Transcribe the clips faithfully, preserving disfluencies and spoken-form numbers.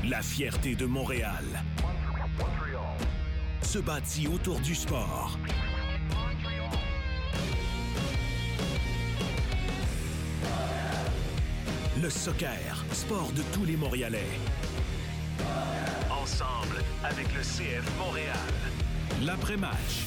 La fierté de Montréal se bâtit autour du sport. Le soccer, sport de tous les Montréalais. Ensemble avec le C F Montréal. L'après-match.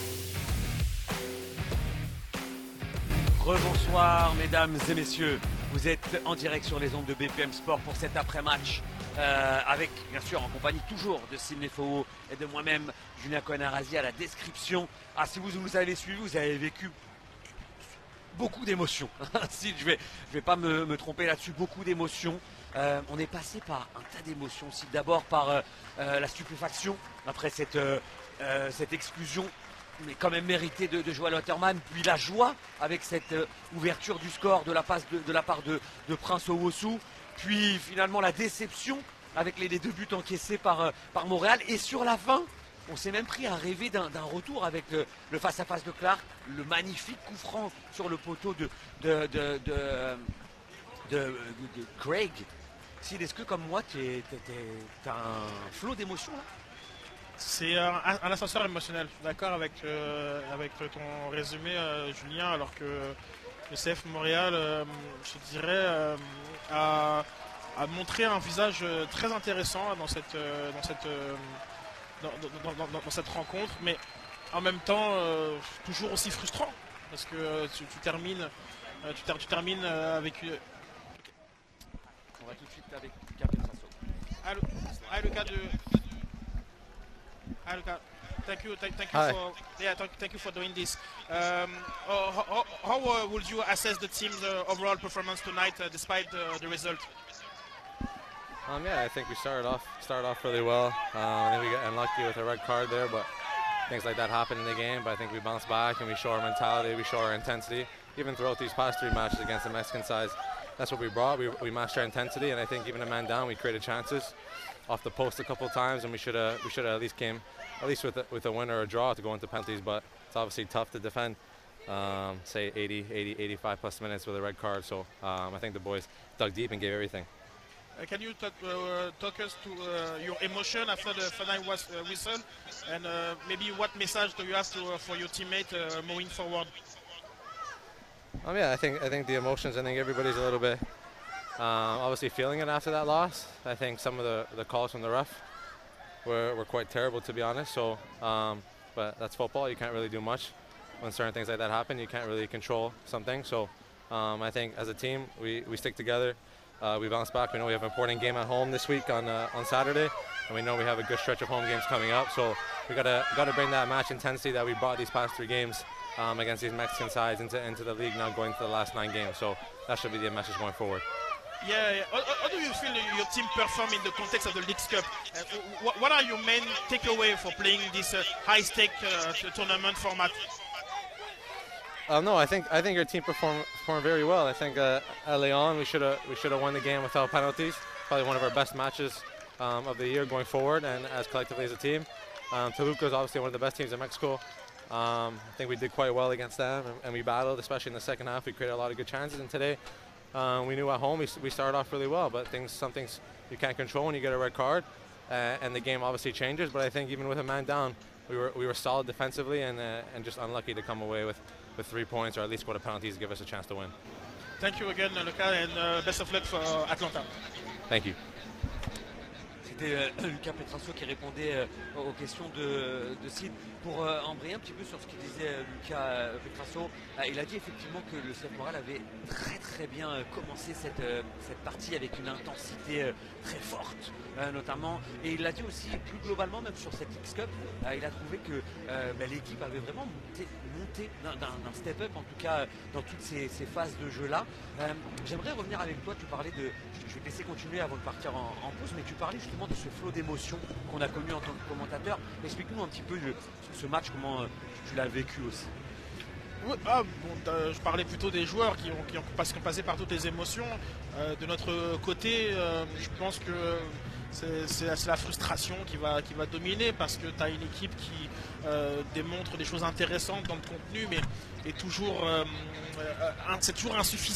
Rebonsoir mesdames et messieurs. Vous êtes en direct sur les ondes de B P M Sport pour cet après-match. Euh, avec bien sûr en compagnie toujours de Sidney Faux et de moi-même Julien Cohen-Arazi à la description. Ah, si vous vous avez suivi, vous avez vécu beaucoup d'émotions. si je vais, je vais pas me, me tromper là-dessus, beaucoup d'émotions. Euh, on est passé par un tas d'émotions aussi. D'abord par euh, euh, la stupéfaction après cette, euh, euh, cette exclusion, mais quand même méritée de, de Joël Waterman. Puis la joie avec cette euh, ouverture du score de la, passe de, de la part de, de Prince Owusu. Puis finalement la déception avec les, les deux buts encaissés par, euh, par Montréal. Et sur la fin, on s'est même pris à rêver d'un, d'un retour avec le, le face-à-face de Clark, le magnifique coup franc sur le poteau de, de, de, de, de, de, de Craig. Sid, est-ce que comme moi, tu as un flot d'émotions là? C'est un, un ascenseur émotionnel, je suis d'accord avec, euh, avec ton résumé, euh, Julien, alors que le C F Montréal, euh, je dirais, euh, a, a montré un visage très intéressant dans cette, dans cette, dans, dans, dans, dans, dans cette rencontre, mais en même temps, euh, toujours aussi frustrant, parce que euh, tu, tu termines, euh, tu, ter, tu termines euh, avec... Euh, On va tout de suite avec Capetrasso. Ah, le, ah, le cas de... Hi, Luca. Thank you, thank, thank you Hi. for yeah, thank, thank you for doing this. Um, uh, how how uh, would you assess the team's uh, overall performance tonight, uh, despite uh, the result? Um, yeah, I think we started off started off really well. Um, I think we got unlucky with a red card there, but things like that happen in the game. But I think we bounce back and we show our mentality, we show our intensity. Even throughout these past three matches against the Mexican sides, that's what we brought. We, we matched our intensity, and I think even a man down, we created chances off the post a couple of times, and we should have we should have at least came at least with a, with a win or a draw to go into penalties. But it's obviously tough to defend. Um, say eighty, eighty, eighty-five plus minutes with a red card. So um, I think the boys dug deep and gave everything. Uh, can you talk, uh, talk us to uh, your emotion after the final was, uh, whistle, and uh, maybe what message do you have to, uh, for your teammate uh, moving forward? Um, yeah, I think I think the emotions. I think everybody's a little bit um, obviously feeling it after that loss. I think some of the, the calls from the ref were, were quite terrible, to be honest. So, um, but that's football. You can't really do much when certain things like that happen. You can't really control something. So, um, I think as a team, we, we stick together. Uh, we bounce back. We know we have an important game at home this week on uh, on Saturday, and we know we have a good stretch of home games coming up. So we gotta gotta bring that match intensity that we brought these past three games um, against these Mexican sides into into the league now, going to the last nine games. So that should be the message going forward. Yeah, yeah. How, how do you feel your team perform in the context of the Leagues Cup? Uh, what, what are your main takeaway for playing this uh, high-stake uh, tournament format? Uh, no, I think I think your team performed performed very well. I think uh, at Leon we should have we should have won the game without penalties. Probably one of our best matches um, of the year going forward, and as collectively as a team. Um, Toluca is obviously one of the best teams in Mexico. Um, I think we did quite well against them, and, and we battled, especially in the second half. We created a lot of good chances, and today um, we knew at home we, we started off really well. But things, some things you can't control when you get a red card, uh, and the game obviously changes. But I think even with a man down, we were we were solid defensively, and uh, and just unlucky to come away with. with three points or at least go to penalties to give us a chance to win. Thank you again, Luca, and uh, best of luck for Atlanta. Thank you. C'était euh, Lucas Petrasso qui répondait euh, aux questions de, de Sid. Pour euh, embrayer un petit peu sur ce qu'il disait euh, Lucas euh, Petrasso, euh, il a dit effectivement que le C F Montréal avait très très bien euh, commencé cette, euh, cette partie avec une intensité euh, très forte euh, notamment, et il l'a dit aussi plus globalement même sur cette X-Cup, euh, il a trouvé que euh, bah, l'équipe avait vraiment monté, monté d'un, d'un, d'un step-up en tout cas dans toutes ces, ces phases de jeu là. Euh, j'aimerais revenir avec toi, tu parlais de, je vais te laisser continuer avant de partir en, en pause, mais tu parlais justement de ce flot d'émotions qu'on a connu en tant que commentateur. Explique-nous un petit peu le, ce match, comment euh, tu l'as vécu aussi. Oui, ah, bon, euh, je parlais plutôt des joueurs qui ont, qui ont, qui ont passé par toutes les émotions. Euh, de notre côté, euh, je pense que c'est, c'est, c'est la frustration qui va, qui va dominer, parce que tu as une équipe qui euh, démontre des choses intéressantes dans le contenu, mais est toujours, euh, euh, c'est toujours insuffisant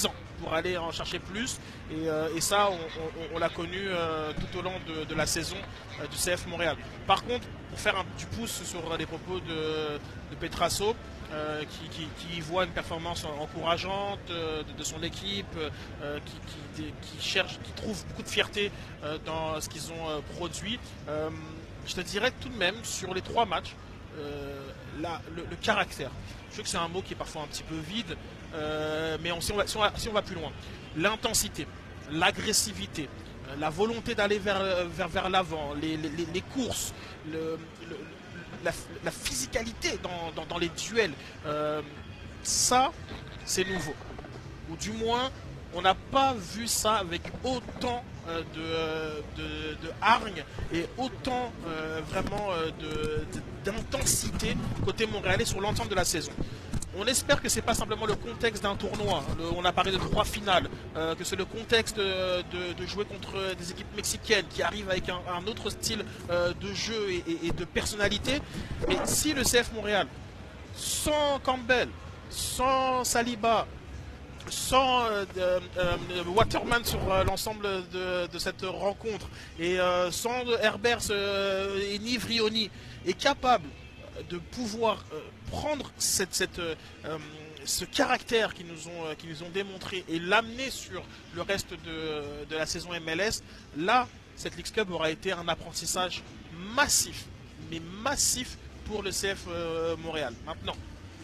pour aller en chercher plus. Et, euh, et ça, on, on, on l'a connu euh, tout au long de, de la saison euh, du C F Montréal. Par contre, pour faire un, du pouce sur les propos de, de Petrasso, euh, qui, qui, qui voit une performance encourageante euh, de, de son équipe, euh, qui, qui, qui cherche, qui trouve beaucoup de fierté euh, dans ce qu'ils ont euh, produit. Euh, je te dirais tout de même, sur les trois matchs, euh, la, le, le caractère. Je sais que c'est un mot qui est parfois un petit peu vide, euh, mais on, si, on va, si, on va, si on va plus loin, l'intensité, l'agressivité, euh, la volonté d'aller vers, vers, vers l'avant, les, les, les courses, le, le, la, la physicalité dans, dans, dans les duels, euh, ça, c'est nouveau. Ou du moins, on n'a pas vu ça avec autant euh, de, de, de hargne et autant euh, vraiment euh, de, de, d'intensité côté montréalais sur l'ensemble de la saison. On espère que ce n'est pas simplement le contexte d'un tournoi. Le, on a parlé de trois finales, euh, que c'est le contexte de, de, de jouer contre des équipes mexicaines qui arrivent avec un, un autre style euh, de jeu et, et, et de personnalité. Mais si le C F Montréal, sans Campbell, sans Saliba, sans euh, euh, Waterman sur euh, l'ensemble de, de cette rencontre et euh, sans Herbers euh, et Nivrioni, est capable de pouvoir euh, prendre cette, cette, euh, ce caractère qu'ils nous ont, euh, qu'ils nous ont démontré et l'amener sur le reste de, de la saison M L S, là, cette Leagues Cup aura été un apprentissage massif, mais massif pour le C F euh, Montréal. Maintenant,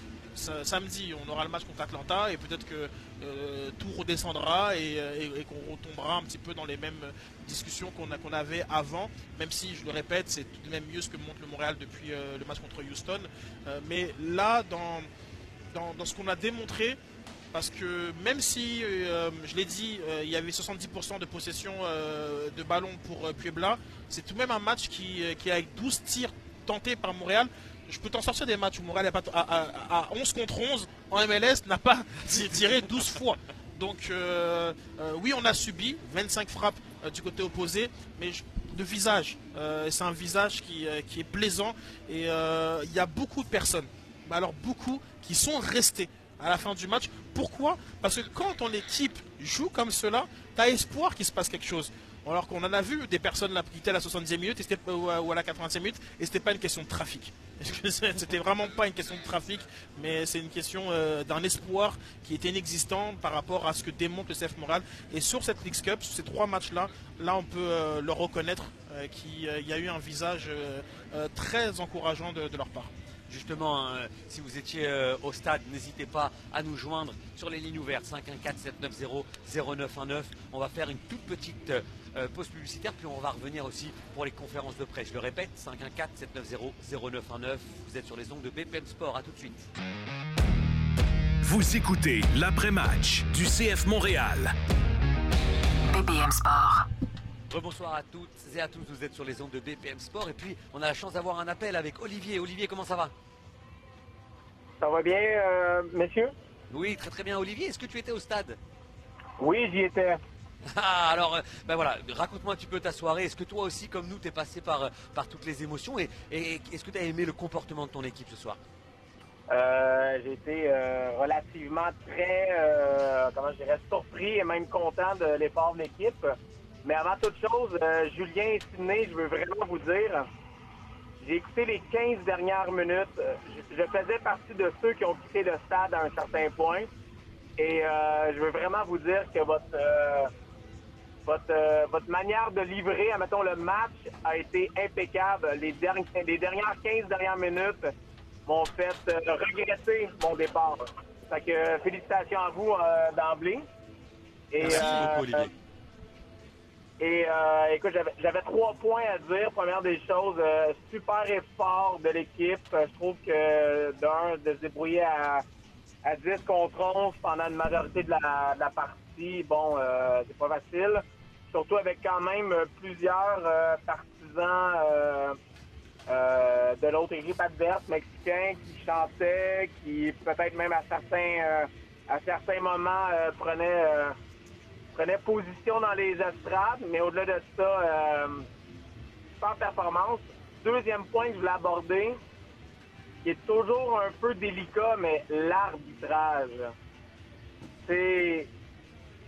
samedi, on aura le match contre Atlanta et peut-être que euh, tout redescendra et, et, et qu'on retombera un petit peu dans les mêmes discussions qu'on qu'on avait avant, même si, je le répète, c'est tout de même mieux ce que montre le Montréal depuis euh, le match contre Houston. Euh, mais là, dans, dans, dans ce qu'on a démontré, parce que même si, euh, je l'ai dit, euh, il y avait soixante-dix pour cent de possession euh, de ballon pour euh, Puebla, c'est tout de même un match qui, qui est avec douze tirs tentés par Montréal. Je peux t'en sortir des matchs où Montréal à, à, à onze contre onze en M L S n'a pas tiré douze fois. Donc euh, euh, oui, on a subi vingt-cinq frappes euh, du côté opposé, mais je, le visage, euh, c'est un visage qui, euh, qui est plaisant et euh, il y a beaucoup de personnes, alors beaucoup qui sont restées à la fin du match. Pourquoi? Parce que quand ton équipe joue comme cela, tu as espoir qu'il se passe quelque chose. Alors qu'on en a vu des personnes là, qui étaient à la soixante-dixième minute et ou à la quatre-vingtième minute et c'était pas une question de trafic. C'était vraiment pas une question de trafic, mais c'est une question euh, d'un espoir qui était inexistant par rapport à ce que démontre le C F Montréal. Et sur cette Leagues Cup, sur ces trois matchs-là, là on peut euh, le reconnaître euh, qu'il euh, y a eu un visage euh, euh, très encourageant de, de leur part. Justement, hein, si vous étiez euh, au stade, n'hésitez pas à nous joindre sur les lignes ouvertes cinq un quatre sept neuf zéro zéro neuf un neuf. On va faire une toute petite euh, pause publicitaire, puis on va revenir aussi pour les conférences de presse. Je le répète, cinq un quatre sept neuf zéro zéro neuf un neuf. Vous êtes sur les ondes de B P M Sport. À tout de suite. Vous écoutez l'après-match du C F Montréal. B P M Sport. Bonsoir à toutes et à tous, vous êtes sur les ondes de B P M Sport et puis on a la chance d'avoir un appel avec Olivier. Olivier, comment ça va? Ça va bien, euh, messieurs? Oui, très très bien. Olivier, est-ce que tu étais au stade? Oui, j'y étais. Ah, alors, ben voilà, raconte-moi un petit peu ta soirée. Est-ce que toi aussi, comme nous, t'es passé par, par toutes les émotions et, et est-ce que tu as aimé le comportement de ton équipe ce soir? Euh, j'ai été euh, relativement très, euh, comment je dirais, surpris et même content de l'effort de l'équipe. Mais avant toute chose, euh, Julien et Sidney, je veux vraiment vous dire, j'ai écouté les quinze dernières minutes. Je, je faisais partie de ceux qui ont quitté le stade à un certain point. Et euh, je veux vraiment vous dire que votre, euh, votre, euh, votre manière de livrer, admettons, le match a été impeccable. Les, derniers, les dernières quinze dernières minutes m'ont fait euh, regretter mon départ. Fait que euh, félicitations à vous euh, d'emblée. Et, Merci euh, beaucoup, Olivier. Et euh, écoute, j'avais, j'avais trois points à dire. Première des choses, euh, super effort de l'équipe. Je trouve que d'un, de se débrouiller à, à dix contre onze pendant une majorité de la, de la partie, bon, euh, c'est pas facile. Surtout avec quand même plusieurs euh, partisans euh, euh, de l'autre équipe adverse, mexicains, qui chantaient, qui peut-être même à certains, euh, à certains moments euh, prenaient... Euh, prenait position dans les estrades, mais au-delà de ça, euh, super performance. Deuxième point que je voulais aborder, qui est toujours un peu délicat, mais l'arbitrage. C'est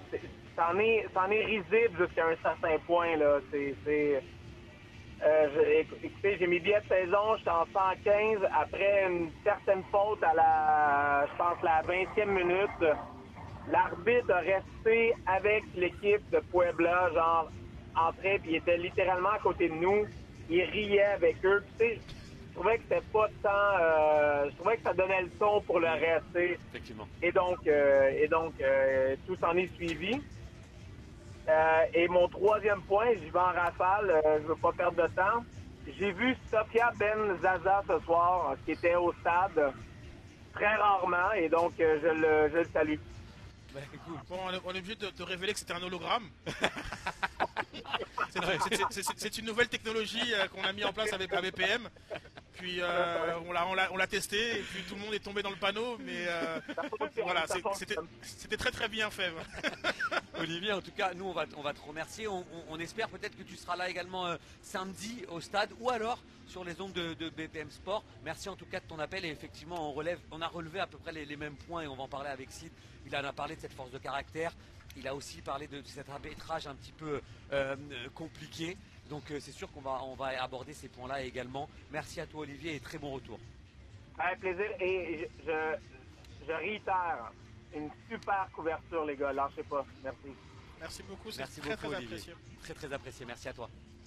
c'est, c'en est, c'en est risible jusqu'à un certain point, là. C'est, c'est, euh, je, écoutez, j'ai mes billets de saison, j'étais en cent quinze. Après une certaine faute à la, je pense, la vingtième minute, l'arbitre a resté avec l'équipe de Puebla, genre, en train, puis il était littéralement à côté de nous. Il riait avec eux. Puis, tu sais, je trouvais que c'était pas tant... Euh, je trouvais que ça donnait le ton pour le reste. Effectivement. Et donc, euh, et donc euh, tout s'en est suivi. Euh, et mon troisième point, j'y vais en rafale, euh, je veux pas perdre de temps. J'ai vu Sofia Ben Zaza ce soir, qui était au stade, très rarement, et donc euh, je, le, je le salue. Ben, écoute, bon, on, est, on est obligé de te révéler que c'était un hologramme. c'est, c'est, c'est, c'est, c'est une nouvelle technologie euh, qu'on a mis en place avec A B P M. Puis euh, on, l'a, on, l'a, on l'a testé et puis tout le monde est tombé dans le panneau. Mais euh, voilà, c'est, c'était, c'était très très bien fait. Olivier, en tout cas, nous on va, on va te remercier. On, on, on espère peut-être que tu seras là également euh, samedi au stade ou alors sur les ondes de, de B P M Sport. Merci en tout cas de ton appel et effectivement on, relève, on a relevé à peu près les, les mêmes points et on va en parler avec Sid. Il en a parlé de cette force de caractère. Il a aussi parlé de, de cet arbitrage un petit peu euh, compliqué. Donc euh, c'est sûr qu'on va, on va aborder ces points-là également. Merci à toi Olivier et très bon retour. Avec plaisir. Et je, je, je réitère, une super couverture les gars, lâchez pas. Merci. Merci beaucoup, c'est Merci très beaucoup, très Olivier. apprécié. Très très apprécié, merci à toi.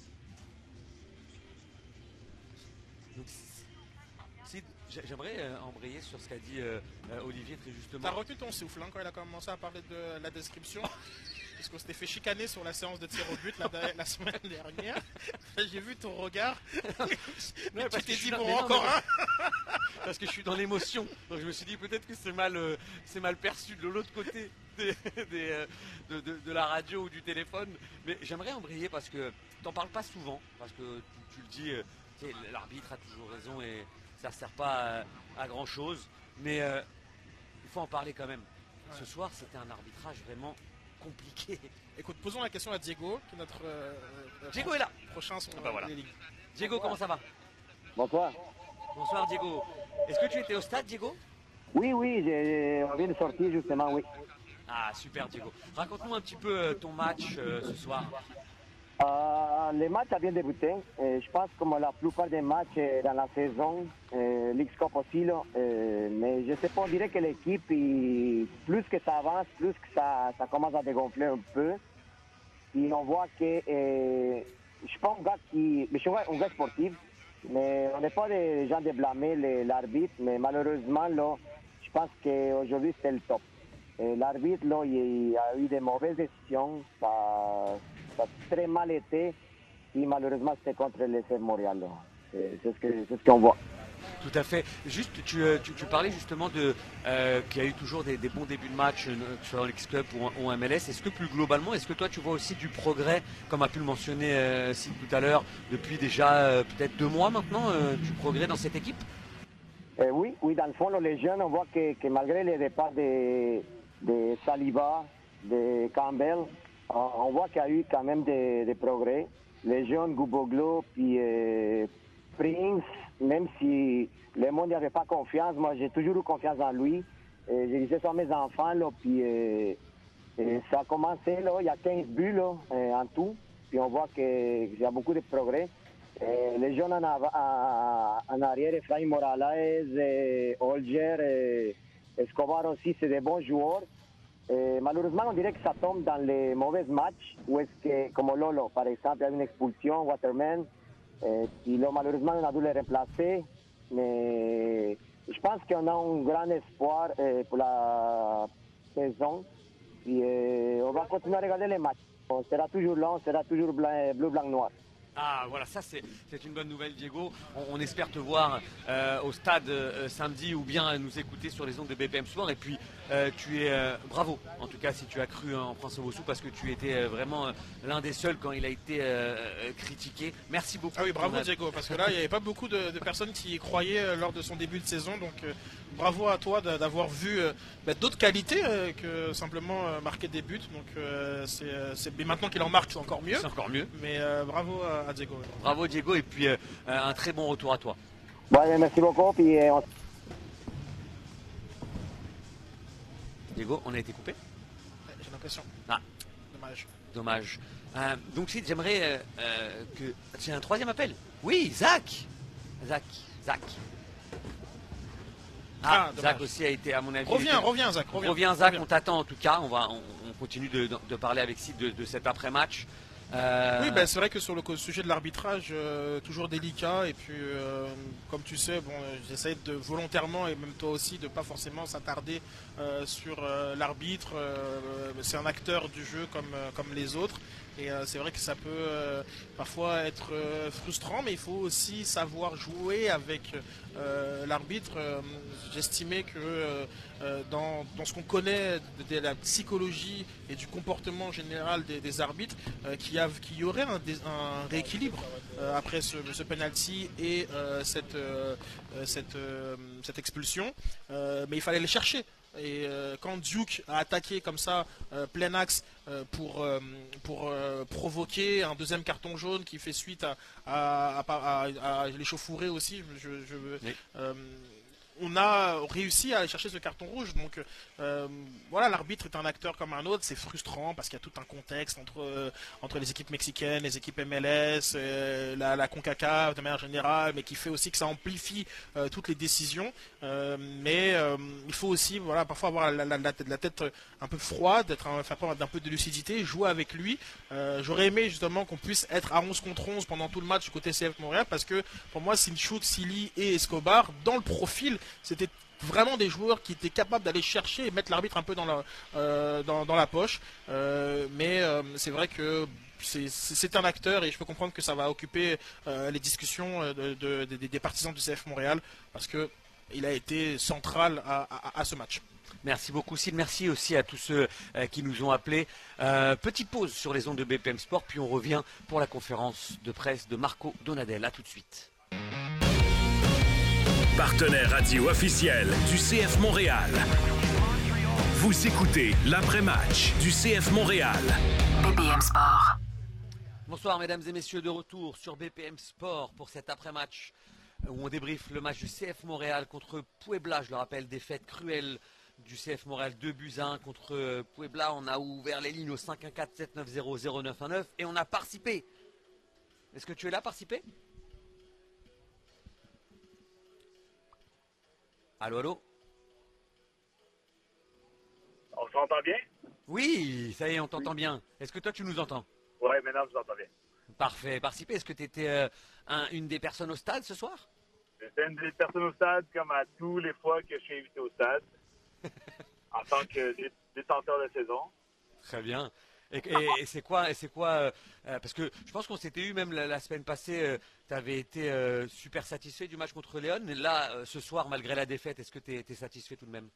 Donc, Sid, j'aimerais euh, embrayer sur ce qu'a dit euh, euh, Olivier très justement. T'as retenu ton souffle hein, quand il a commencé à parler de la description. Parce qu'on s'était fait chicaner sur la séance de tir au but la, la semaine dernière. J'ai vu ton regard. Ouais, tu t'es dit dans, bon, non, encore un. Parce que je suis dans l'émotion. Donc je me suis dit peut-être que c'est mal, euh, c'est mal perçu de l'autre côté des, des, euh, de, de, de la radio ou du téléphone. Mais j'aimerais embrayer parce que t'en parles pas souvent. Parce que tu, tu le dis, euh, tu sais, l'arbitre a toujours raison et ça ne sert pas à, à grand chose. Mais euh, il faut en parler quand même. Ouais. Ce soir, c'était un arbitrage vraiment compliqué. Écoute, posons la question à Diego, qui est notre euh, Diego est là. Prochain son ah bah voilà. Ligue. Diego, comment ça va? Bonsoir. Bonsoir Diego. Est-ce que tu étais au stade, Diego? Oui, oui, j'ai, on vient de sortir justement, oui. Ah super Diego. Raconte-nous un petit peu euh, ton match euh, ce soir. Euh, le match a bien débuté. Euh, je pense comme la plupart des matchs euh, dans la saison, euh, l'X-Cup aussi, là, euh, mais je sais pas, on dirait que l'équipe, il, plus que ça avance, plus que ça, ça commence à dégonfler un peu. Et on voit que, euh, je suis pas un gars qui, je suis un gars sportif, mais on n'est pas des gens de blâmer les, l'arbitre, mais malheureusement, là, je pense qu'aujourd'hui c'était le top. Et l'arbitre, là, il a eu des mauvaises décisions, ça, ça a très mal été, et malheureusement c'était contre le C F Montréal. Là. C'est, c'est, ce que, c'est ce qu'on voit. Tout à fait. Juste, tu, tu, tu parlais justement de euh, qu'il y a eu toujours des, des bons débuts de match, euh, sur l'X-Cup ou, ou en M L S. Est-ce que plus globalement, est-ce que toi tu vois aussi du progrès, comme a pu le mentionner euh, Sid tout à l'heure, depuis déjà euh, peut-être deux mois maintenant, euh, du progrès dans cette équipe? euh, Oui, oui, dans le fond, là, les jeunes, on voit que, que malgré les départs de, de Saliba, de Campbell, on, on voit qu'il y a eu quand même des, des progrès. Les jeunes, Guboglo, puis euh, Prince, même si le monde n'y avait pas confiance, moi j'ai toujours eu confiance en lui. Et je disais ça à mes enfants, là, puis euh, et ça a commencé, là, il y a quinze buts là, en tout, puis on voit qu'il y a beaucoup de progrès. Et les jeunes en, av- en arrière, Efraim Morales, et Olger, et Escobar aussi, c'est des bons joueurs. Et malheureusement, on dirait que ça tombe dans les mauvais matchs, où est-ce que, comme Lolo, par exemple, il y a une expulsion, Waterman. Et puis là, malheureusement, on a dû les remplacer. Mais je pense qu'on a un grand espoir euh, pour la saison. Et euh, on va continuer à regarder les matchs. On sera toujours là, on sera toujours blanc, bleu, blanc, noir. Ah voilà, ça c'est, c'est une bonne nouvelle Diego. On, on espère te voir euh, au stade euh, samedi ou bien nous écouter sur les ondes de B P M Sport. Et puis euh, tu es euh, bravo en tout cas si tu as cru en Prince Owosu, parce que tu étais euh, vraiment euh, l'un des seuls quand il a été euh, euh, critiqué. Merci beaucoup. Ah oui, bravo Diego, parce que là il n'y avait pas beaucoup de, de personnes qui y croyaient euh, lors de son début de saison. Donc euh, bravo à toi de, d'avoir vu euh, bah, d'autres qualités euh, que simplement euh, marquer des buts. Donc euh, c'est, c'est, mais maintenant qu'il en marque c'est encore mieux. C'est encore mieux. Mais euh, bravo à, à Diego. Bravo Diego, et puis euh, un très bon retour à toi. Ouais, merci beaucoup. Puis, euh, on... Diego, on a été coupé? J'ai l'impression. Ah. Dommage. Dommage. Euh, donc Sid, j'aimerais euh, euh, que... C'est un troisième appel. Oui, Zach. Zach. Zach. Ah, Ah, Zach dommage. aussi a été, à mon avis... Reviens, était- reviens, Zach. Reviens, Reviens, Zach, reviens. on t'attend en tout cas. On, va, on, on continue de, de- de parler avec Sid de, de cet après-match. Euh, Oui, ben, c'est vrai que sur le co- sujet de l'arbitrage, euh, toujours délicat. Et puis, euh, comme tu sais, bon, euh, j'essaie de volontairement, et même toi aussi, de pas forcément s'attarder euh, sur euh, l'arbitre. Euh, c'est un acteur du jeu comme, euh, comme les autres. Et euh, c'est vrai que ça peut euh, parfois être euh, frustrant, mais il faut aussi savoir jouer avec euh, l'arbitre. Euh, J'estimais que euh, euh, dans, dans ce qu'on connaît de, de la psychologie et du comportement général des, des arbitres, euh, qu'il y, a- qu'il y aurait un, dés- un rééquilibre euh, après ce, ce penalty et euh, cette, euh, euh, cette, euh, cette expulsion. Euh, mais il fallait les chercher. Et euh, quand Duke a attaqué comme ça, euh, plein axe, euh, pour, euh, pour euh, provoquer un deuxième carton jaune qui fait suite à, à, à, à- à l'échauffourée aussi, je, je, Oui. euh, on a réussi à aller chercher ce carton rouge. Donc euh, voilà, l'arbitre est un acteur comme un autre. C'est frustrant parce qu'il y a tout un contexte entre, euh, entre les équipes mexicaines, les équipes M L S, euh, la, la CONCACAF de manière générale, mais qui fait aussi que ça amplifie euh, toutes les décisions. Euh, mais euh, il faut aussi voilà, parfois avoir la, la- la- la tête un peu froide, être un, faire preuve d'un peu de lucidité, jouer avec lui. Euh, J'aurais aimé justement qu'on puisse être à onze contre onze pendant tout le match du côté C F Montréal, parce que pour moi, Sinchuk, Silly et Escobar, dans le profil, c'était vraiment des joueurs qui étaient capables d'aller chercher et mettre l'arbitre un peu dans la, euh, dans, dans la poche. Euh, mais euh, c'est vrai que c'est- c'est c'est un acteur et je peux comprendre que ça va occuper euh, les discussions euh, de- de- de- des partisans du C F Montréal, parce que il a été central à, à- à ce match. Merci beaucoup, Sid. Merci aussi à tous ceux euh, qui nous ont appelés. Euh, petite pause sur les ondes de B P M Sport, puis on revient pour la conférence de presse de Marco Donadel. À tout de suite. Partenaire radio officiel du C F Montréal. Vous écoutez l'après-match du C F Montréal. B P M Sport. Bonsoir mesdames et messieurs, de retour sur B P M Sport pour cet après-match où on débriefe le match du C F Montréal contre Puebla. Je le rappelle, défaite cruelle du C F Montréal, deux buts à un contre Puebla. On a ouvert les lignes au cinq un quatre sept neuf zéro zéro neuf un neuf et on a participé. Est-ce que tu es là, participer? Allô, allô? On s'entend bien? Oui, ça y est, on t'entend bien. Est-ce que toi, tu nous entends? Oui, maintenant, je vous entends bien. Parfait. Participer, est-ce que tu étais euh, un- une des personnes au stade ce soir? J'étais une des personnes au stade, comme à tous les fois que je suis invité au stade, en tant que dé- détenteur de saison. Très bien. Et, et- et c'est quoi, et c'est quoi euh, euh, parce que je pense qu'on s'était eu même la, la semaine passée, tu avais été euh, super satisfait du match contre Léon. Mais là, euh, ce soir, malgré la défaite, est-ce que tu es satisfait tout de même?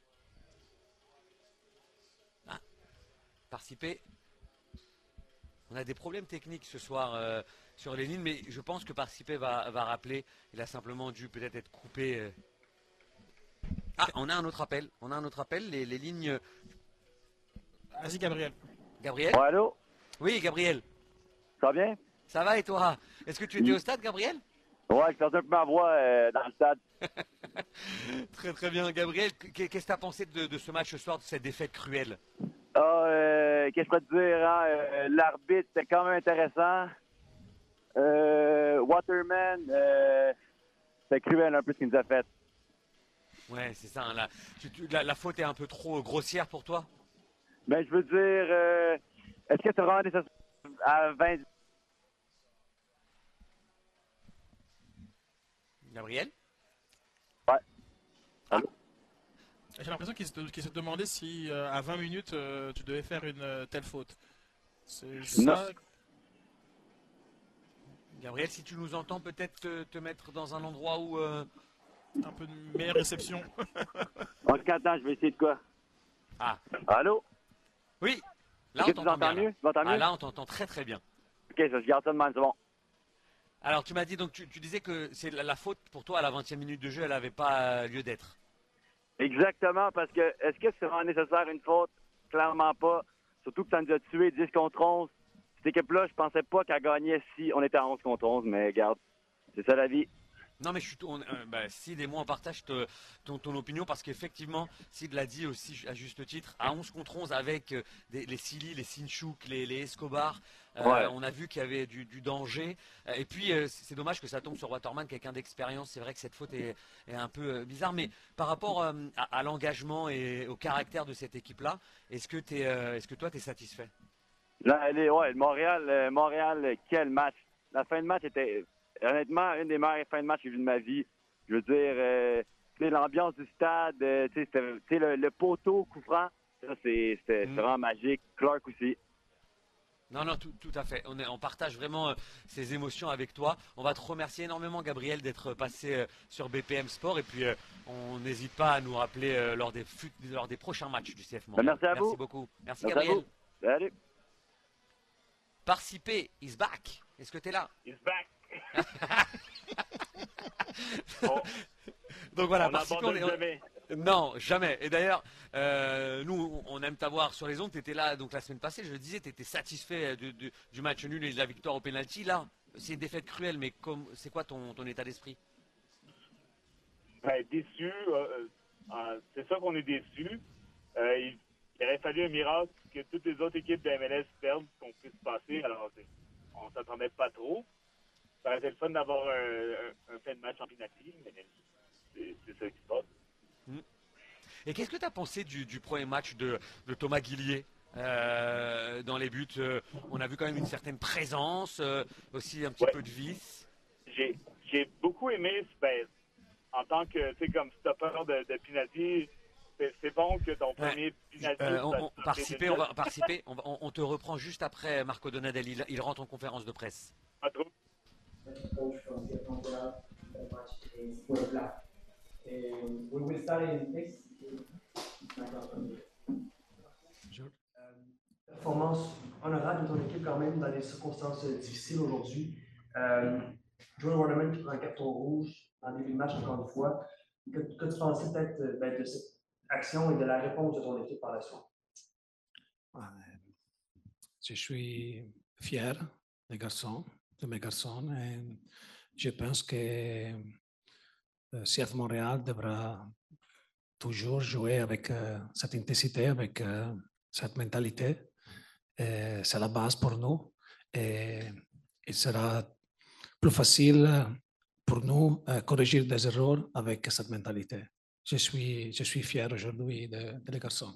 Ah. Participer. On a des problèmes techniques ce soir euh, sur les lignes, mais je pense que Participer va, va rappeler. Il a simplement dû peut-être être coupé. euh. Ah, on a un autre appel. On a un autre appel. Les, les lignes. Vas-y, Gabriel. Gabriel? Ouais, allô? Oui, Gabriel. Ça va bien? Ça va et toi? Est-ce que tu étais au stade, Gabriel? Ouais, je perdais un peu ma voix euh, dans le stade. Très très bien, Gabriel. Qu'est- Qu'est-ce que tu as pensé de, de ce match ce soir, de cette défaite cruelle? Ah, euh, qu'est-ce que je peux te dire, hein? Euh, l'arbitre, c'était quand même intéressant. Euh, Waterman, euh, c'était cruel un peu ce qu'il nous a fait. Ouais, c'est ça. hein, la, tu- tu- la, la faute est un peu trop grossière pour toi? Ben, je veux dire, euh, est-ce que c'est vraiment nécessaire à vingt... Gabriel? J'ai l'impression qu'il se, qu'il se demandait si euh, à vingt minutes euh, tu devais faire une euh, telle faute. C'est ça. Gabriel, si tu nous entends, peut-être te, te mettre dans un endroit où... euh, Un peu de meilleure réception. Ok, attends, je vais essayer de quoi? Ah, Allô? oui. Là, Est-ce on que tu t'entend bien. m'entends mieux? là. Tu m'entends Ah, mieux? là, on t'entend très très bien. Ok, ça, je garde ça de même, c'est bon. Alors, tu m'as dit, donc tu, tu disais que c'est la, la faute pour toi à la vingtième minute de jeu, elle n'avait pas euh, lieu d'être. Exactement, parce que est-ce que c'est vraiment nécessaire une faute? Clairement pas. Surtout que ça nous a tué dix contre onze. Cette équipe-là, je pensais pas qu'elle gagnait si on était à onze contre onze, mais regarde, c'est ça la vie. Non mais je suis on, euh, bah, Sid et moi on partage te- ton, ton opinion parce qu'effectivement Sid l'a dit aussi à juste titre à onze contre onze avec euh, des- les Silly, les Sinchouk, les, les Escobar euh, Ouais. on a vu qu'il y avait du, du danger. Euh, et puis euh, c'est c'est dommage que ça tombe sur Waterman, quelqu'un d'expérience. C'est vrai que cette faute est, est un peu euh, bizarre, mais par rapport euh, à, à l'engagement et au caractère de cette équipe là, est-ce que, t'es, euh, est-ce que toi tu es satisfait? Là, elle est, ouais, Montréal, euh, Montréal, euh, quel match. La fin de match était honnêtement une des meilleures fins de match que j'ai vues de ma vie. Je veux dire, euh, tu sais, l'ambiance du stade, euh, tu sais, c'était- tu sais, le, le poteau coup franc, ça, c'est, c'était Mm. c'est vraiment magique. Clark aussi. Non, non, tout, tout à fait. On, est- on partage vraiment euh, ces émotions avec toi. On va te remercier énormément, Gabriel, d'être passé euh, sur B P M Sport. Et puis, euh, on n'hésite pas à nous rappeler euh, lors, des fut- lors des prochains matchs du C F Montréal. Ben, merci à vous. beaucoup. Merci, Merci à Gabriel. vous. Salut. Participer, is back. Est-ce que tu es là? He's back. Donc voilà, On participer, n'abandonne on est- jamais. Non, jamais. Et d'ailleurs, euh, nous, on aime t'avoir sur les ondes. Tu étais là donc la semaine passée, je le disais, tu étais satisfait du, du- du match nul et de la victoire au pénalty. Là, c'est une défaite cruelle, mais comme, c'est quoi ton, ton état d'esprit? Ben, déçu. euh, euh, c'est ça qu'on est déçu. Euh, il, il aurait fallu un miracle que toutes les autres équipes de M L S perdent, qu'on puisse passer. Alors, c'est- on s'attendait pas trop. Ça aurait été le fun d'avoir un, un, un fin de match en pénalty, mais c'est, c'est ça qui se passe. Et qu'est-ce que tu as pensé du, du premier match de, de Thomas Guillier euh, dans les buts? euh, On a vu quand même une certaine présence, euh, aussi un petit Ouais. peu de vice. J'ai, j'ai beaucoup aimé, ben, en tant que, tu sais, comme stopper de, de penalty, c'est, c'est bon que ton premier penalty... Euh, on, ça- on- ça participer, fait on va participer. On, va- on- on te reprend juste après Marco Donadel. Il, il rentre en conférence de presse. pas trop. coach from C F Montreal. That match against Puebla. Um, we will start in this. Performance honorable de ton équipe quand même dans des circonstances euh, difficiles aujourd'hui. Euh, Joel Waterman qui prend un carton rouge en début de match encore une fois. Que, que tu pensais peut-être euh, ben, de cette action et de la réponse de ton équipe par la suite? Euh, Je suis fier des garçons, de mes garçons, et je pense que euh, C F Montréal devra toujours jouer avec euh, cette intensité, avec euh, cette mentalité. Et c'est la base pour nous et il sera plus facile pour nous euh, corriger des erreurs avec cette mentalité. Je suis, je suis fier aujourd'hui de, de les garçons.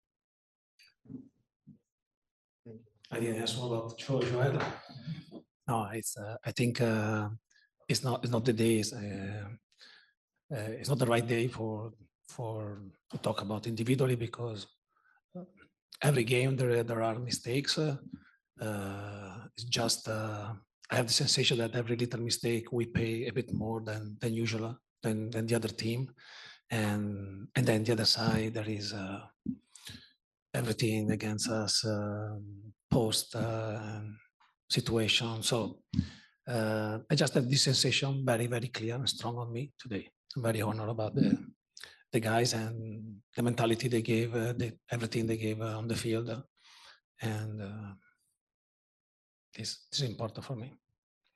I didn't ask more about Joel. Joel. No, it's. Uh, I think uh, it's not. It's not the day. It's, uh, uh, it's not the right day for for to talk about individually because every game there there are mistakes. Uh, uh, it's just. Uh, I have the sensation that every little mistake we pay a bit more than than usual than than the other team, and and then the other side there is. Uh, everything against us um, post uh, situation. So uh, I just have this sensation very, very clear and strong on me today. I'm very honored about the the guys and the mentality they gave, uh, the, everything they gave uh, on the field, uh, and uh, this, this is important for me.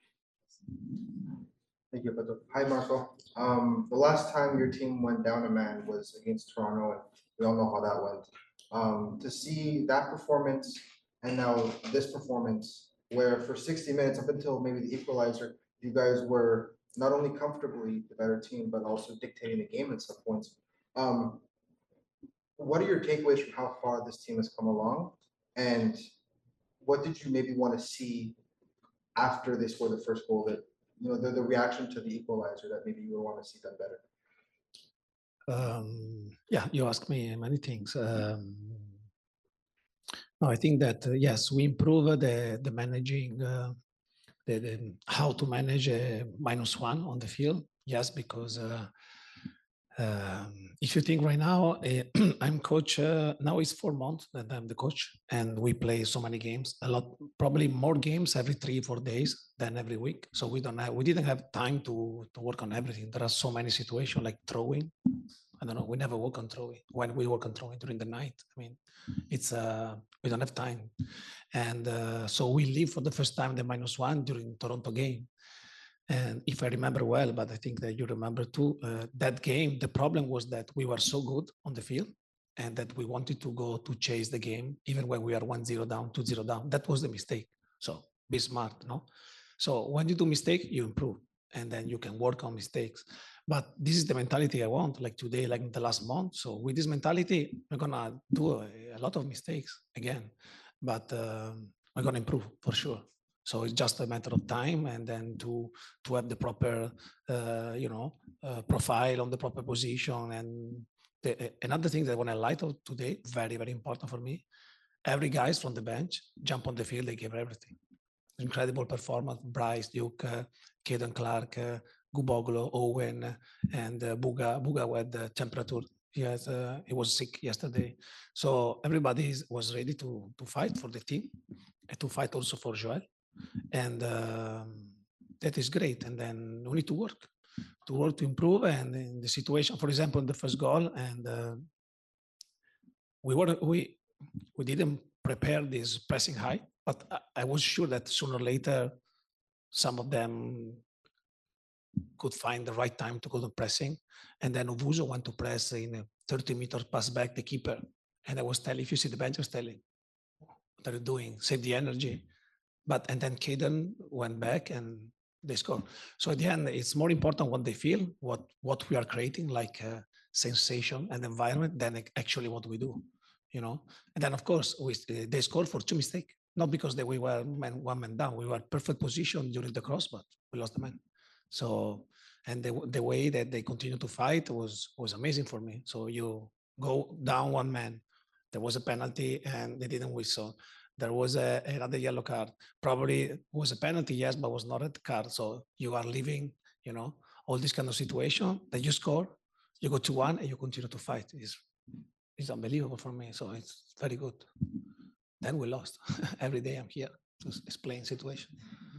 Thank you, Beto. Hi, Marco. Um, the last time your team went down a man was against Toronto, and we all know how that went. Um, to see that performance and now this performance, where for sixty minutes up until maybe the equalizer, you guys were not only comfortably the better team, but also dictating the game at some points. Um, what are your takeaways from how far this team has come along, and what did you maybe want to see after they scored the first goal, that you know the, the reaction to the equalizer, that maybe you would want to see them better? Um, yeah, you ask me many things. Um, no, I think that uh, yes, we improve the the managing, uh, the, the how to manage a minus one on the field. Yes, because uh, um, if you think right now, uh, I'm coach. Uh, now it's four months that I'm the coach, and we play so many games. A lot, probably more games every three four days than every week. So we don't have, we didn't have time to to work on everything. There are so many situations like throwing. I don't know. We never work on throwing. When we work on throwing during the night, I mean, it's uh, we don't have time, and uh, so we leave for the first time the minus one during Toronto game, And if I remember well, but I think that you remember too, uh, that game, the problem was that we were so good on the field and that we wanted to go to chase the game, even when we are one zero down, two zero down. That was the mistake. So be smart, no? So when you do mistake, you improve, and then you can work on mistakes. But this is the mentality I want, like today, like the last month. So with this mentality, we're gonna do a, a lot of mistakes again, but um, we're gonna improve for sure. So it's just a matter of time, and then to to have the proper, uh, you know, uh, profile on the proper position. And the, another thing that I want to highlight of today, very very important for me, every guys from the bench jump on the field, they give everything. Incredible performance, Bryce, Duke, uh, Caden Clark, uh, Guboglo, Owen, and uh, Buga. Buga had the temperature. Yes, uh, he was sick yesterday. So everybody is, was ready to to fight for the team, and to fight also for Joel. And um, that is great. And then we need to work, to work to improve. And in the situation, for example, in the first goal, and uh, we were we we didn't prepare this pressing high, but I, I was sure that sooner or later, some of them could find the right time to go to pressing. And then Owusu went to press in a thirty meters pass back the keeper. And I was telling, if you see the bench, I was telling, what are you doing? Save the energy. But, and then Caden went back and they scored. So at the end, it's more important what they feel, what, what we are creating, like a sensation and environment, than actually what we do, you know? And then of course, we, they scored for two mistakes, not because they, we were man, one man down. We were perfect position during the cross, but we lost the man. So, and the, the way that they continued to fight was, was amazing for me. So you go down one man, there was a penalty and they didn't whistle. There was a, another yellow card. Probably was a penalty, yes, but was not a card. So you are living, you know, all this kind of situation that you score, you go to one and you continue to fight. It's, it's unbelievable for me. So it's very good. Then we lost. Every day I'm here to explain situation.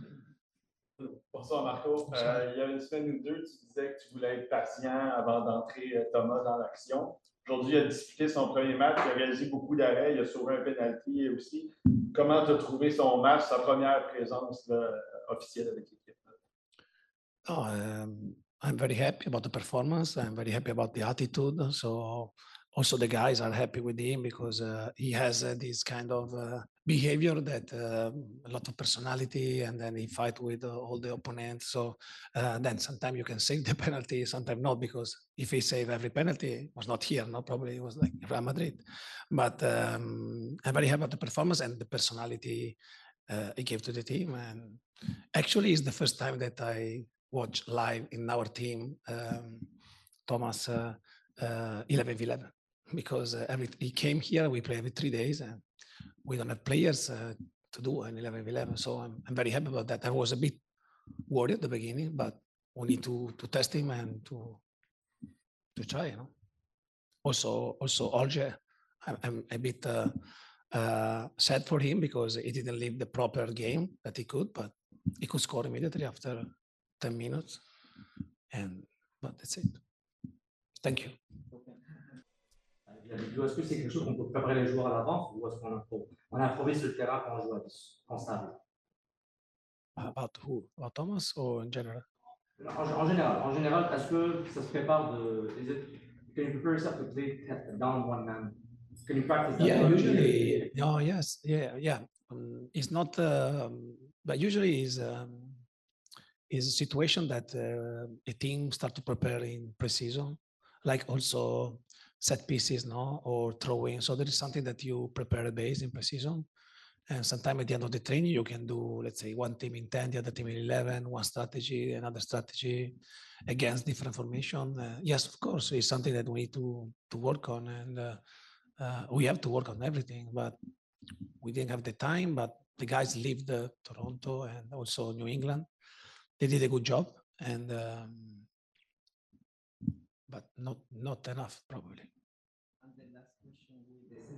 Bonsoir Marco. Euh, il y a une semaine ou deux, tu disais que tu voulais être patient avant d'entrer Thomas dans l'action. Aujourd'hui, il a disputé son premier match, il a réalisé beaucoup d'arrêts, il a sauvé un penalty aussi. Comment tu as trouvé son match, sa première présence là, officielle avec l'équipe? Oh, um, I'm very happy about the performance. I'm very happy about the attitude. So also the guys are happy with him because uh, he has uh, this kind of uh, behavior that uh, a lot of personality, and then he fight with uh, all the opponents. So uh, then sometimes you can save the penalty, sometimes not, because if he save every penalty, it was not here, no, probably it was like Real Madrid. But um, I'm very happy about the performance and the personality uh, he gave to the team. And actually, it's the first time that I watch live in our team um, Thomas uh, uh, eleven v eleven, because uh, every he came here, we play every three days, and we don't have players uh, to do an eleven v eleven. So I'm, I'm very happy about that. I was a bit worried at the beginning, but we need to to test him and to to try, you know. Also, also Olje, I'm, I'm a bit uh, uh, sad for him because he didn't live the proper game that he could, but he could score immediately after ten minutes. And but that's it. Thank you. Est-ce que c'est quelque chose qu'on peut préparer les joueurs à l'avance, ou est-ce qu'on improvise, on improvise sur le terrain quand on joue quand ça arrive? About who? About Thomas or in general? En, en général, en général, est-ce que ça se prépare de? Is it, can you prepare yourself to play down one man? Can you practice that? Yeah, usually. No, yes, yeah, yeah. Um, it's not, um, but usually is um, is a situation that uh, a team start to prepare in pre-season, like also set pieces, no, or throwing. So there is something that you prepare a base in pre-season, and sometime at the end of the training you can do, let's say, one team in ten, the other team in eleven, one strategy, another strategy against different formation. Uh, yes, of course, it's something that we need to to work on, and uh, uh, we have to work on everything. But we didn't have the time. But the guys lived uh, Toronto and also New England. They did a good job, and. Um, but not not enough probably. And the last question with the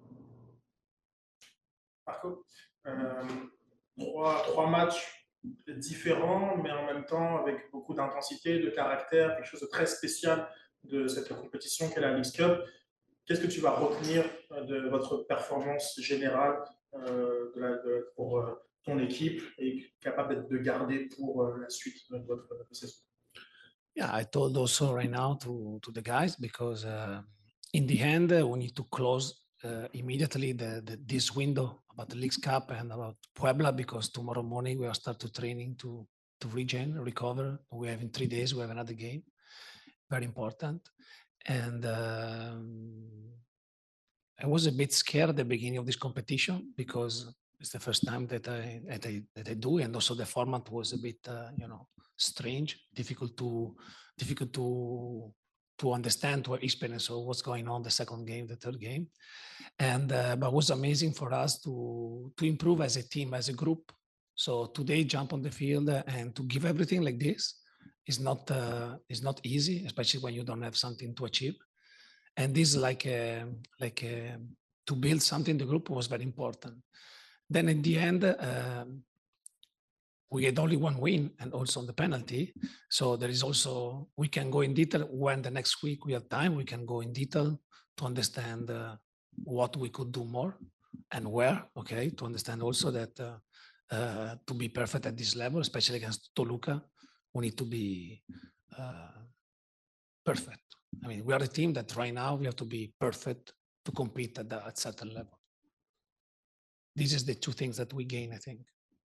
Marco, euh, trois, trois matchs différents, mais en même temps avec beaucoup d'intensité, de caractère, quelque chose de très spécial de cette compétition qu'est la Leagues Cup. Qu'est-ce que tu vas retenir de votre performance générale euh, de la, de, pour, ton équipe et capable de garder pour euh, la suite de votre saison? Yeah, I told also right now to, to the guys, because uh, in the end, uh, we need to close uh, immediately the, the, this window about the Leagues Cup and about Puebla, because tomorrow morning we will start to training to, to regen, recover. We have in three days, we have another game, very important. And um, I was a bit scared at the beginning of this competition, because it's the first time that I, that I, that I do. And also the format was a bit, uh, you know, strange, difficult to, difficult to, to understand, to experience of what's going on the second game, the third game. And, uh, but it was amazing for us to, to improve as a team, as a group. So today jump on the field and to give everything like this is not, uh, is not easy, especially when you don't have something to achieve. And this like, a, like a, to build something in the group was very important. Then in the end, um, we had only one win and also on the penalty. So there is also, we can go in detail when the next week we have time, we can go in detail to understand uh, what we could do more and where, okay, to understand also that uh, uh, to be perfect at this level, especially against Toluca, we need to be uh, perfect. I mean, we are a team that right now we have to be perfect to compete at, the, at certain level. This is the two things that we gain, I think.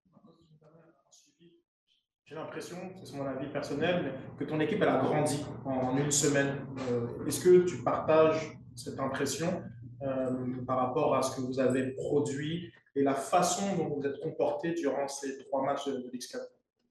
J'ai l'impression, c'est mon avis personnel, que ton équipe elle a grandi en une semaine. Euh, Est-ce que tu partages cette impression euh, par rapport à ce que vous avez produit et la façon dont vous êtes comporté durant ces trois matchs de Leagues Cup?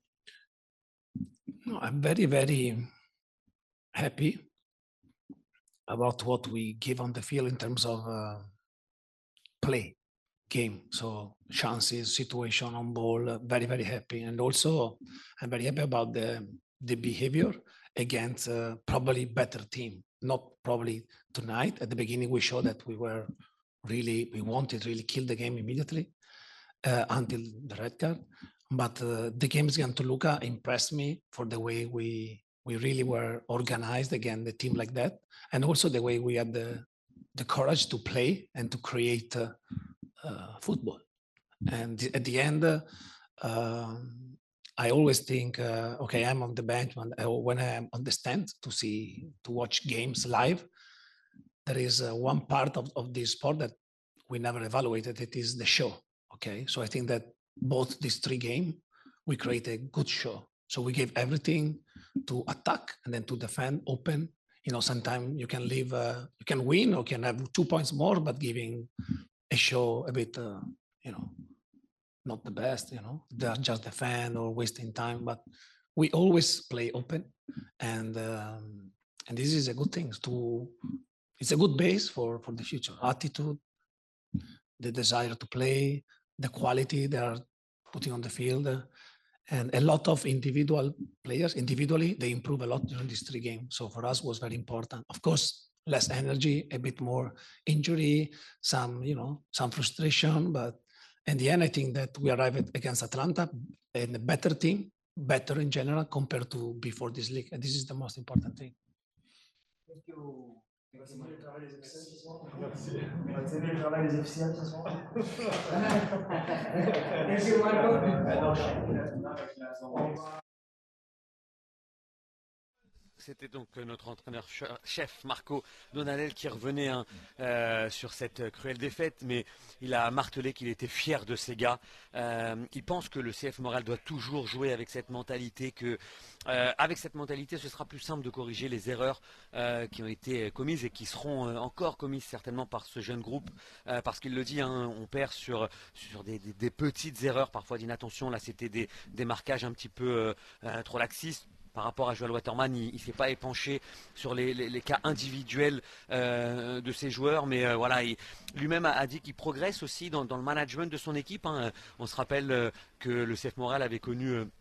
No, I'm very, very happy about what we give on the field in terms of uh, play, game. So chances, situation on ball, uh, very, very happy. And also I'm very happy about the, the behavior against uh, probably better team. Not probably tonight. At the beginning, we showed that we were really, we wanted really kill the game immediately uh, until the red card. But uh, the games against Toluca impressed me for the way we we really were organized against the team like that. And also the way we had the, the courage to play and to create uh, uh, football. And at the end, uh, um, I always think, uh, okay, I'm on the bench when, uh, when I'm on the stand to see, to watch games live. There is uh, one part of, of this sport that we never evaluated, it is the show, okay? So I think that both these three games, we create a good show. So we gave everything to attack and then to defend, open. You know, sometimes you can leave, uh, you can win or can have two points more, but giving a show a bit, uh, you know, not the best, you know, they're just defend or wasting time, but we always play open. And um, and this is a good thing to, it's a good base for, for the future. Attitude, the desire to play, the quality they are putting on the field. Uh, and a lot of individual players, individually, they improve a lot during these three games. So for us, was very important. Of course, less energy, a bit more injury, some, you know, some frustration. But in the end, I think that we arrived against Atlanta in a better team, better in general compared to before this league. And this is the most important thing. Thank you. Continuez le travail des officiels ce soir. Merci. Continuez le travail des officiels ce soir. Merci Marco. C'était donc notre entraîneur-chef Marco Donadel qui revenait hein, euh, sur cette cruelle défaite, mais il a martelé qu'il était fier de ses gars. Euh, il pense que le C F Montréal doit toujours jouer avec cette mentalité, que euh, avec cette mentalité, ce sera plus simple de corriger les erreurs euh, qui ont été commises et qui seront euh, encore commises certainement par ce jeune groupe, euh, parce qu'il le dit, hein, on perd sur, sur des, des, des petites erreurs, parfois d'inattention. Là, c'était des, des marquages un petit peu euh, trop laxistes. Par rapport à Joel Waterman, il ne s'est pas épanché sur les, les, les cas individuels euh, de ses joueurs, mais euh, voilà, lui-même a, a dit qu'il progresse aussi dans, dans le management de son équipe. Hein. On se rappelle euh, que le C F Montréal avait connu euh,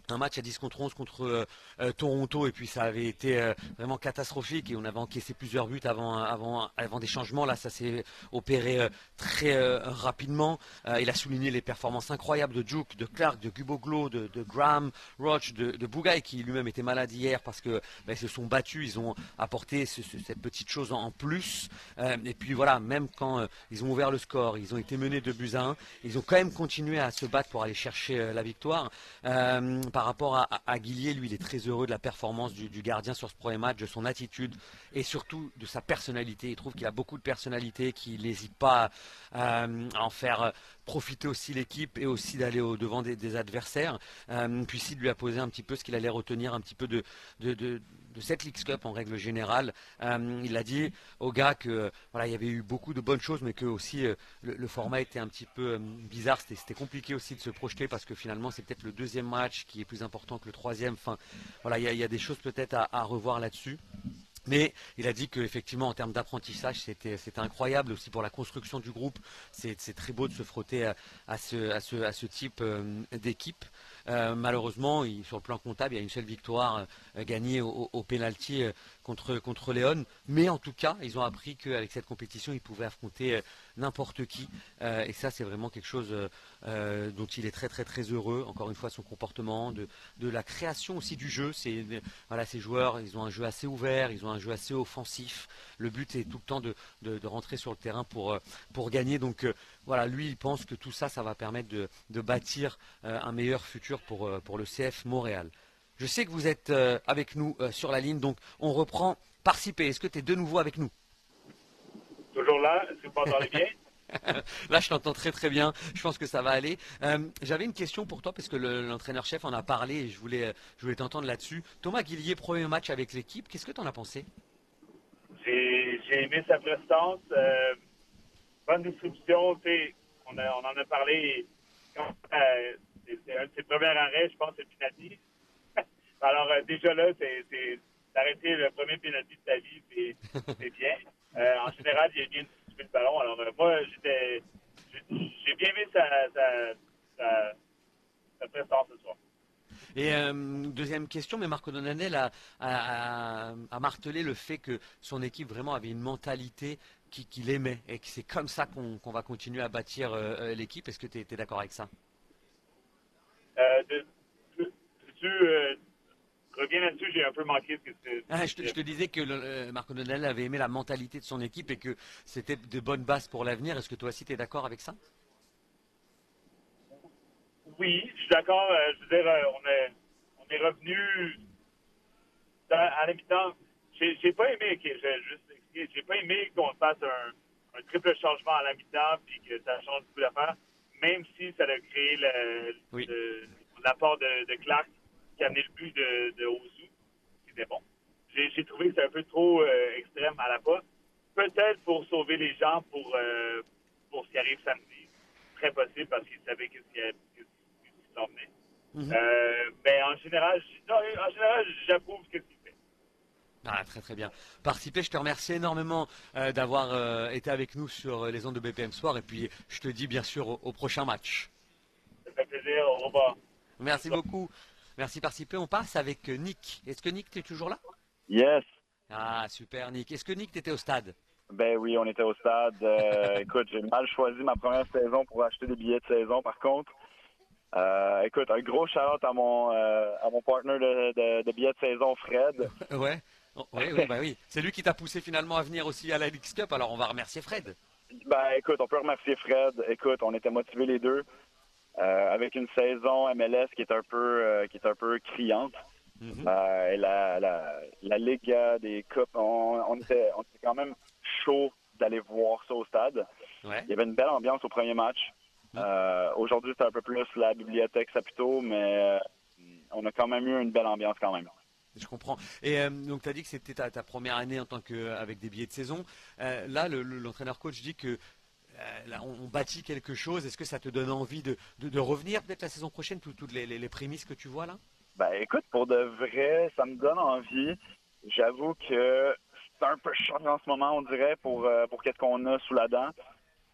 un match à dix contre onze contre euh, euh, Toronto et puis ça avait été euh, vraiment catastrophique et on avait encaissé plusieurs buts avant, avant, avant des changements. Là, ça s'est opéré euh, très euh, rapidement. Euh, il a souligné les performances incroyables de Duke, de Clark, de Guboglo, de, de Graham, Roach, de, de Bougaï qui lui-même était malade hier parce que bah, ils se sont battus, ils ont apporté ce, ce, cette petite chose en, en plus. Euh, et puis voilà, même quand euh, ils ont ouvert le score, ils ont été menés deux buts à un, ils ont quand même continué à se battre pour aller chercher euh, la victoire. Euh, Par rapport à, à, à Guillier, lui, il est très heureux de la performance du, du gardien sur ce premier match, de son attitude et surtout de sa personnalité. Il trouve qu'il a beaucoup de personnalité, qu'il n'hésite pas à, à en faire profiter aussi l'équipe et aussi d'aller au devant des, des adversaires. Euh, puis Sid lui a posé un petit peu ce qu'il allait retenir un petit peu de, de, de, de cette Leagues Cup en règle générale. Euh, il a dit aux gars que voilà, il y avait eu beaucoup de bonnes choses, mais que aussi euh, le, le format était un petit peu euh, bizarre. C'était, c'était compliqué aussi de se projeter parce que finalement c'est peut-être le deuxième match qui est plus important que le troisième. Enfin, voilà, il y a, il y a des choses peut-être à, à revoir là-dessus. Mais il a dit qu'effectivement, en termes d'apprentissage, c'était, c'était incroyable aussi pour la construction du groupe. C'est, c'est très beau de se frotter à, à, ce, à, ce, à ce type euh, d'équipe. Euh, malheureusement, il, sur le plan comptable, il y a une seule victoire euh, gagnée au, au pénalty euh, contre, contre Léon. Mais en tout cas, ils ont appris qu'avec cette compétition, ils pouvaient affronter euh, n'importe qui. Euh, et ça, c'est vraiment quelque chose euh, dont il est très très très heureux. Encore une fois, son comportement, de, de la création aussi du jeu. C'est, voilà, ces joueurs, ils ont un jeu assez ouvert, ils ont un jeu assez offensif. Le but est tout le temps de, de, de rentrer sur le terrain pour, pour gagner. Donc euh, voilà, lui, il pense que tout ça, ça va permettre de, de bâtir euh, un meilleur futur pour, euh, pour le C F Montréal. Je sais que vous êtes euh, avec nous euh, sur la ligne, donc on reprend par Cipé. Est-ce que tu es de nouveau avec nous? Toujours là, est-ce que vous m'entendez bien? Là, je t'entends très très bien. Je pense que ça va aller. Euh, j'avais une question pour toi parce que le, l'entraîneur-chef en a parlé et je voulais, je voulais t'entendre là-dessus. Thomas Guillier, premier match avec l'équipe. Qu'est-ce que tu en as pensé? J'ai, j'ai aimé sa prestance. Euh, bonne distribution. Tu sais, on, a, on en a parlé. Quand, euh, c'est, c'est un de ses premiers arrêts, je pense, c'est le penalty. Alors, euh, déjà là, c'est, c'est d'arrêter le premier penalty de ta vie, c'est, c'est bien. Euh, en général, il a bien distribué le ballon. Alors, euh, moi, j'étais, j'ai, j'ai bien aimé sa, sa, sa, sa prestance ce soir. Et euh, deuxième question, mais Marco Donnanel a, a, a, a martelé le fait que son équipe vraiment avait une mentalité qui, qu'il aimait et que c'est comme ça qu'on, qu'on va continuer à bâtir euh, l'équipe. Est-ce que tu es d'accord avec ça? Euh, de, de, tu euh, reviens là-dessus, j'ai un peu manqué ce que c'est. Ah, je, te, je te disais que le, euh, Marco Donnanel avait aimé la mentalité de son équipe et que c'était de bonnes bases pour l'avenir. Est-ce que toi aussi tu es d'accord avec ça? Oui, je suis d'accord. Euh, je veux dire, euh, on est, on est revenu dans, à la mi-temps. J'ai, j'ai pas aimé, okay, j'ai juste expliqué, j'ai pas aimé qu'on fasse un, un triple changement à la mi-temps puis que ça change beaucoup d'affaires, même si ça a créé le, oui. le, l'apport de, de Clark qui a amené le but de, de Ozu. C'était bon. J'ai, j'ai trouvé que c'était un peu trop euh, extrême à la fois. Peut-être pour sauver les gens pour, euh, pour ce qui arrive samedi. Très possible parce qu'ils savaient qu'est-ce qui, qu'est-ce qui s'en venait. Mm-hmm. Euh, mais en général, non, en général, j'approuve ce qu'il fait. Ah, très très bien. Participer, je te remercie énormément euh, d'avoir euh, été avec nous sur les ondes de B P M Sport et puis je te dis bien sûr au, au prochain match. Ça fait plaisir, au revoir. Merci beaucoup. Merci Participer. On passe avec Nick. Est-ce que Nick, tu es toujours là? Yes. Ah, super Nick. Est-ce que Nick, tu étais au stade? Ben oui, on était au stade. Euh, écoute, j'ai mal choisi ma première saison pour acheter des billets de saison, par contre. Euh, écoute, un gros shout-out à mon, euh, à mon partner de, de, de billets de saison, Fred. ouais, oui, oui, bah oui. C'est lui qui t'a poussé finalement à venir aussi à la Leagues Cup, alors on va remercier Fred. Ben écoute, on peut remercier Fred. Écoute, on était motivés les deux. Euh, avec une saison M L S qui est un peu, euh, qui est un peu criante. Mm-hmm. Euh, et la, la, la Ligue des Coupes, on, on, était, on était quand même chaud d'aller voir ça au stade. Ouais. Il y avait une belle ambiance au premier match. Mm-hmm. Euh, aujourd'hui, c'était un peu plus la bibliothèque Saputo, mais euh, on a quand même eu une belle ambiance quand même. Je comprends. Et euh, donc, tu as dit que c'était ta, ta première année en tant qu'avec des billets de saison. Euh, là, le, le, l'entraîneur-coach dit que euh, là, on, on bâtit quelque chose. Est-ce que ça te donne envie de, de, de revenir peut-être la saison prochaine, toutes tout les, les, les prémices que tu vois là? Ben écoute, pour de vrai, ça me donne envie. J'avoue que c'est un peu chaud en ce moment, on dirait, pour, euh, pour qu'est-ce qu'on a sous la dent.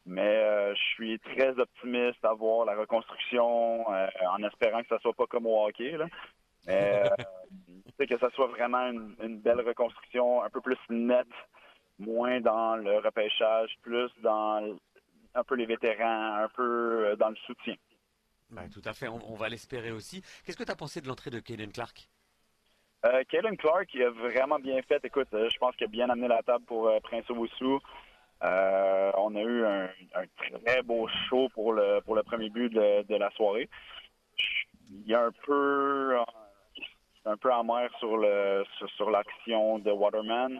Mais euh, je suis très optimiste à voir la reconstruction, euh, en espérant que ça soit pas comme au hockey, là. Mais euh, que ça soit vraiment une, une belle reconstruction, un peu plus nette, moins dans le repêchage, plus dans un peu les vétérans, un peu dans le soutien. Ben, tout à fait, on, on va l'espérer aussi. Qu'est-ce que tu as pensé de l'entrée de Caden Clark? Euh, Caden Clark, il a vraiment bien fait. Écoute, euh, je pense qu'il a bien amené la table pour euh, Prince Owusu. Euh, on a eu un, un très beau show pour le pour le premier but de, de la soirée. Il y a un peu un peu amer sur le sur, sur l'action de Waterman.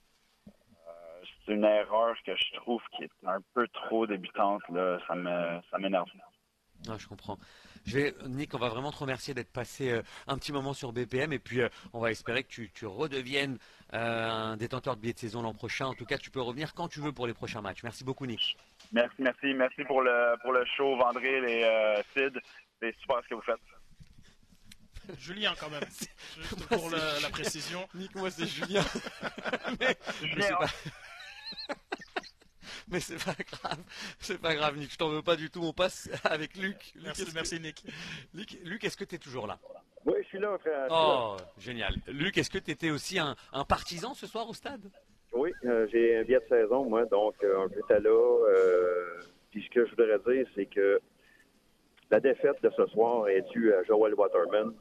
Euh, c'est une erreur que je trouve qui est un peu trop débutante là. Ça me ça m'énerve. Ah, je comprends. Je vais, Nick, on va vraiment te remercier d'être passé euh, un petit moment sur B P M et puis euh, on va espérer que tu, tu redeviennes euh, un détenteur de billets de saison l'an prochain. En tout cas, tu peux revenir quand tu veux pour les prochains matchs. Merci beaucoup, Nick. Merci, merci, merci pour le pour le show, Vandril et euh, Sid. C'est super ce que vous faites. Julien, quand même. Juste pour le, la précision. Nick, moi c'est Julien. mais, Julien, mais c'est pas... mais c'est pas grave. C'est pas grave, Nick. Je t'en veux pas du tout. On passe avec Luc. Luc merci, merci que... Nick. Luc, Luc est-ce que tu es toujours là? Oui, je suis là, frère. Oh, génial. Luc, est-ce que tu étais aussi un, un partisan ce soir au stade? Oui, euh, j'ai un billet de saison, moi, donc euh, j'étais là. Euh, puis ce que je voudrais dire, c'est que la défaite de ce soir est due à Joel Waterman.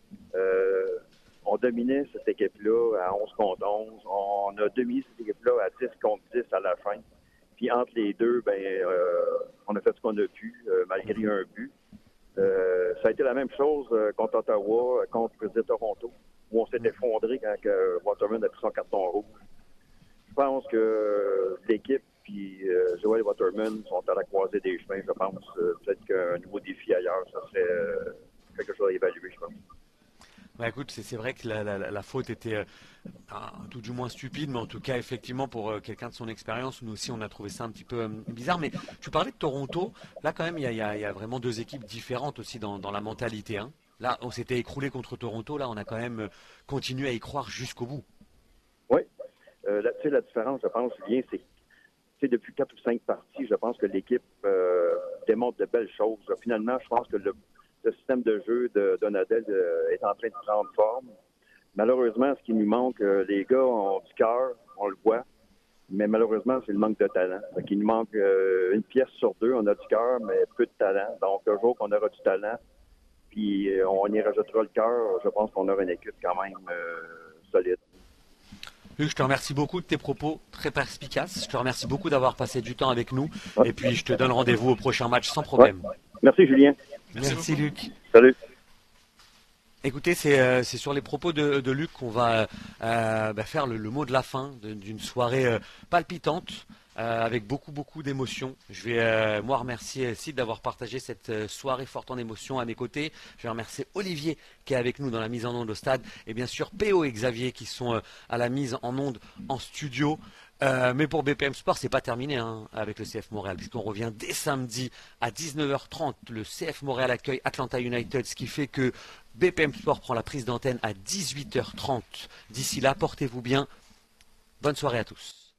Euh, on dominait cette équipe-là à onze contre onze. On a dominé cette équipe-là à dix contre dix à la fin. Puis entre les deux, ben, euh, on a fait ce qu'on a pu, euh, malgré un but. Euh, ça a été la même chose euh, contre Ottawa, contre le Toronto, où on s'est effondré quand euh, Waterman a pris son carton rouge. Je pense que l'équipe puis euh, Joel Waterman sont à la croisée des chemins, je pense. Euh, peut-être qu'un nouveau défi ailleurs, ça serait euh, quelque chose à évaluer, je pense. Bah écoute, c'est vrai que la, la, la faute était euh, tout du moins stupide, mais en tout cas, effectivement, pour euh, quelqu'un de son expérience, nous aussi, on a trouvé ça un petit peu euh, bizarre. Mais tu parlais de Toronto, là quand même, il y a, y a, y a vraiment deux équipes différentes aussi dans, dans la mentalité. Hein. Là, on s'était écroulé contre Toronto, là, on a quand même euh, continué à y croire jusqu'au bout. Oui, euh, tu sais, la différence, je pense, Julien, c'est que depuis quatre ou cinq parties, je pense que l'équipe euh, démontre de belles choses. Finalement, je pense que le Le système de jeu de Donadel euh, est en train de prendre forme. Malheureusement, ce qui nous manque, euh, les gars ont du cœur, on le voit, mais malheureusement, c'est le manque de talent. Donc, il nous manque euh, une pièce sur deux, on a du cœur, mais peu de talent. Donc, un jour qu'on aura du talent, puis euh, on y rajoutera le cœur, je pense qu'on aura une équipe quand même euh, solide. Luc, je te remercie beaucoup de tes propos très perspicaces. Je te remercie beaucoup d'avoir passé du temps avec nous. Ouais. Et puis, je te donne rendez-vous au prochain match sans problème. Ouais. Merci, Julien. Merci, Merci Luc. Salut. Écoutez, c'est euh, sur les propos de, de Luc qu'on va euh, bah, faire le, le mot de la fin d'une soirée euh, palpitante, euh, avec beaucoup, beaucoup d'émotions. Je vais, euh, moi, remercier Sid d'avoir partagé cette euh, soirée forte en émotions à mes côtés. Je vais remercier Olivier qui est avec nous dans la mise en onde au stade. Et bien sûr, P O et Xavier qui sont euh, à la mise en onde en studio. Euh, mais pour B P M Sport, c'est pas terminé hein, avec le C F Montréal, puisqu'on revient dès samedi à dix-neuf heures trente. Le C F Montréal accueille Atlanta United, ce qui fait que B P M Sport prend la prise d'antenne à dix-huit heures trente. D'ici là, portez-vous bien. Bonne soirée à tous.